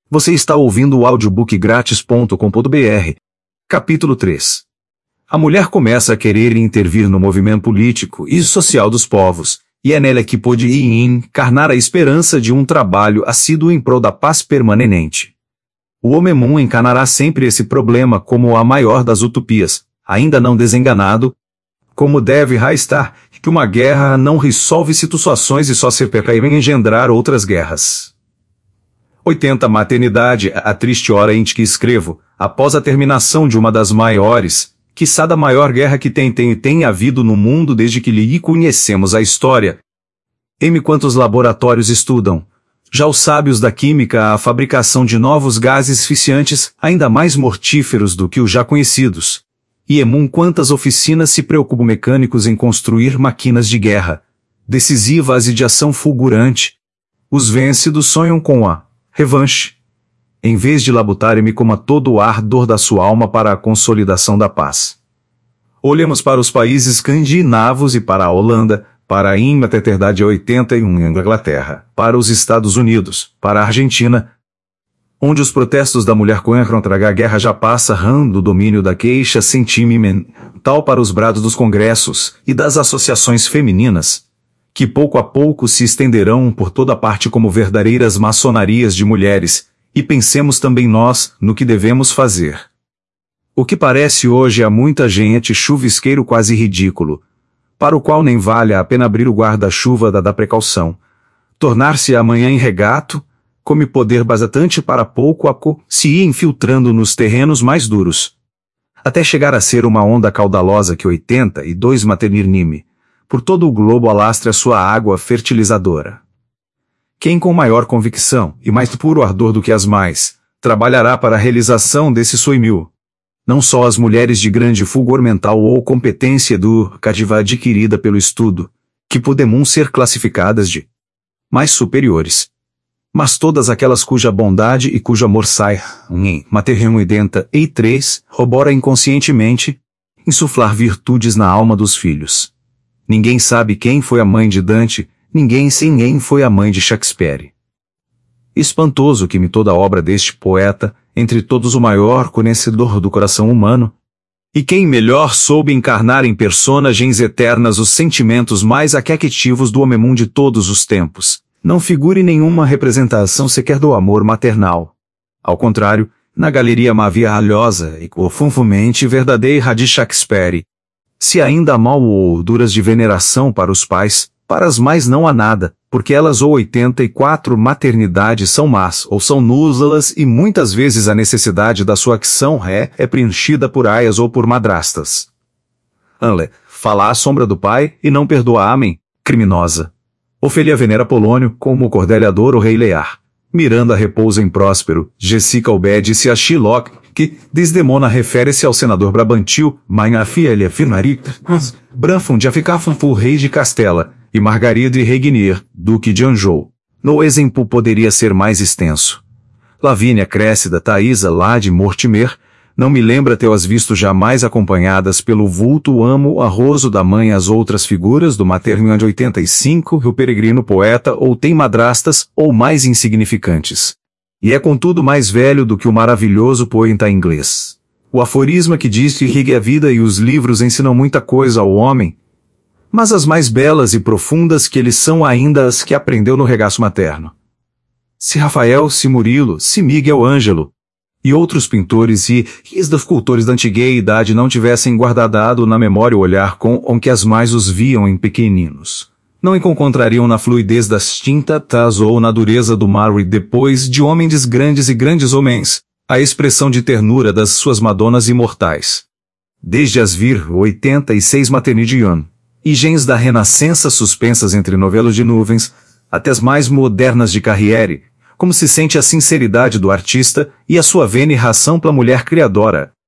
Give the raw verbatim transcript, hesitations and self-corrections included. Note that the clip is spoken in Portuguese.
Você está ouvindo o audiobook grátis ponto com ponto br. Capítulo três. A mulher começa a querer intervir no movimento político e social dos povos, e é nela que pode encarnar a esperança de um trabalho assíduo em prol da paz permanente. O Homem-Moon encarnará sempre esse problema como a maior das utopias, ainda não desenganado, como deve estar, que uma guerra não resolve situações e só se peca em engendrar outras guerras. oitenta Maternidade, a triste hora em que escrevo, após a terminação de uma das maiores, quiçá da maior guerra que tem tem tem havido no mundo desde que lhe conhecemos a história. M quantos laboratórios estudam, já os sábios da química, a fabricação de novos gases asfixiantes, ainda mais mortíferos do que os já conhecidos. E emum quantas oficinas se preocupam mecânicos em construir máquinas de guerra, decisivas e de ação fulgurante. Os vencidos sonham com a revanche, em vez de labutarem-me como a todo o ardor da sua alma para a consolidação da paz. Olhemos para os países escandinavos e para a Holanda, para a Inglaterra oitenta e um Inglaterra, para os Estados Unidos, para a Argentina, onde os protestos da mulher contra a guerra já passam do domínio da queixa sentimental para os brados dos congressos e das associações femininas, que pouco a pouco se estenderão por toda parte como verdadeiras maçonarias de mulheres, e pensemos também nós no que devemos fazer. O que parece hoje a muita gente chuvisqueiro quase ridículo, para o qual nem vale a pena abrir o guarda-chuva da, da precaução, tornar-se amanhã em regato, come poder bastante para pouco a pouco se ir infiltrando nos terrenos mais duros, até chegar a ser uma onda caudalosa que oitenta e dois maternirnime, por todo o globo alastre a sua água fertilizadora. Quem com maior convicção, e mais puro ardor do que as mais, trabalhará para a realização desse sonho? Não só as mulheres de grande fulgor mental ou competência educativa adquirida pelo estudo, que podem ser classificadas de mais superiores, mas todas aquelas cuja bondade e cujo amor sai, em Materremo identa e três, robora inconscientemente, insuflar virtudes na alma dos filhos. Ninguém sabe quem foi a mãe de Dante, ninguém sem quem foi a mãe de Shakespeare. Espantoso que me toda a obra deste poeta, entre todos o maior conhecedor do coração humano, e quem melhor soube encarnar em personagens eternas os sentimentos mais aquetivos do Homem-Moon de todos os tempos, não figure nenhuma representação sequer do amor maternal. Ao contrário, na galeria maravilhosa e profundamente verdadeira de Shakespeare, se ainda há molduras de veneração para os pais, para as mães não há nada, porque elas ou oitenta e quatro maternidades são más ou são nulas e muitas vezes a necessidade da sua ação é, é preenchida por aias ou por madrastas. Anle, fala à sombra do pai e não perdoa amém, criminosa. Ofélia venera Polônio, como Cordélia adora o rei Lear. Miranda repousa em Próspero, Jessica obedece a Shylock, que, Desdemona refere-se ao senador Brabantil, Minha filha Finarita, Branfon de Aficafon por rei de Castela, e Margarida e Regnier, duque de Anjou. No exemplo poderia ser mais extenso. Lavínia Cressida Thaisa lá de Mortimer, não me lembra ter-as visto jamais acompanhadas pelo vulto amo arroso da mãe as outras figuras do Materno de oitenta e cinco, o peregrino poeta ou tem madrastas, ou mais insignificantes. E é contudo mais velho do que o maravilhoso poeta inglês. O aforisma que diz que rigue a vida e os livros ensinam muita coisa ao homem, mas as mais belas e profundas que eles são ainda as que aprendeu no regaço materno. Se Rafael, se Murilo, se Miguel Ângelo, e outros pintores e escultores da antiguidade não tivessem guardado na memória o olhar com o que as mais os viam em pequeninos, não encontrariam na fluidez das tintas ou na dureza do mar e depois de homens grandes e grandes homens, a expressão de ternura das suas madonas imortais. Desde as vir oitenta e seis Maternidion, e gens da renascença suspensas entre novelos de nuvens, até as mais modernas de Carriere, como se sente a sinceridade do artista e a sua veneração pela mulher criadora,